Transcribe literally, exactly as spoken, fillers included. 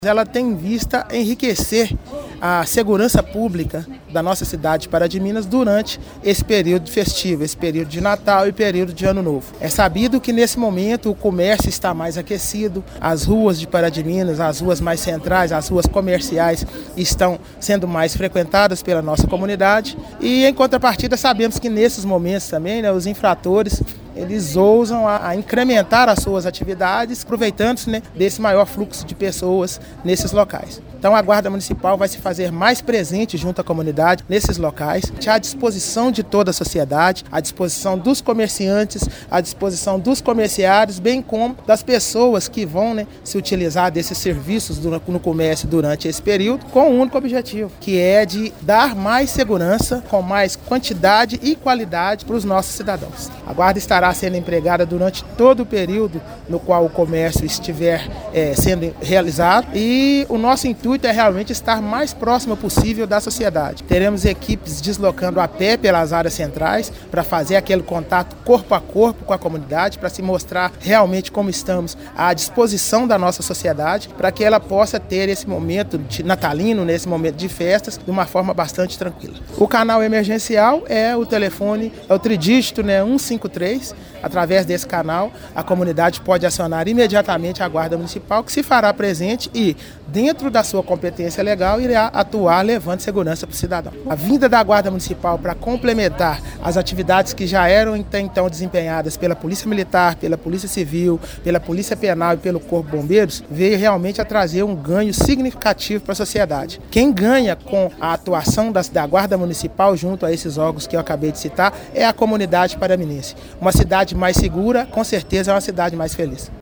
Ela tem em vista enriquecer a segurança pública da nossa cidade de Pará de Minas durante esse período festivo, esse período de Natal e período de Ano Novo. É sabido que nesse momento o comércio está mais aquecido, as ruas de Pará de Minas, as ruas mais centrais, as ruas comerciais estão sendo mais frequentadas pela nossa comunidade e em contrapartida sabemos que nesses momentos também, né, os infratores eles ousam a, a incrementar as suas atividades, aproveitando-se, né, desse maior fluxo de pessoas nesses locais. Então a Guarda Municipal vai se fazer mais presente junto à comunidade nesses locais, à disposição de toda a sociedade, à disposição dos comerciantes, à disposição dos comerciários, bem como das pessoas que vão, né, se utilizar desses serviços do, no comércio durante esse período, com um único objetivo, que é de dar mais segurança, com mais quantidade e qualidade para os nossos cidadãos. A Guarda estará sendo empregada durante todo o período no qual o comércio estiver é, sendo realizado e o nosso intuito é realmente estar mais próximo possível da sociedade. Teremos equipes deslocando a pé pelas áreas centrais para fazer aquele contato corpo a corpo com a comunidade, para se mostrar realmente como estamos à disposição da nossa sociedade, para que ela possa ter esse momento de natalino, nesse momento de festas, de uma forma bastante tranquila. O canal emergencial é o telefone, é o tridígito, né, um cinco três. Através desse canal, a comunidade pode acionar imediatamente a Guarda Municipal, que se fará presente e, dentro da sua competência legal, irá atuar levando segurança para o cidadão. A vinda da Guarda Municipal para complementar as atividades que já eram até então desempenhadas pela Polícia Militar, pela Polícia Civil, pela Polícia Penal e pelo Corpo de Bombeiros, veio realmente a trazer um ganho significativo para a sociedade. Quem ganha com a atuação da, da Guarda Municipal junto a esses órgãos que eu acabei de citar é a comunidade paraminense. Uma cidade mais segura, com certeza é uma cidade mais feliz.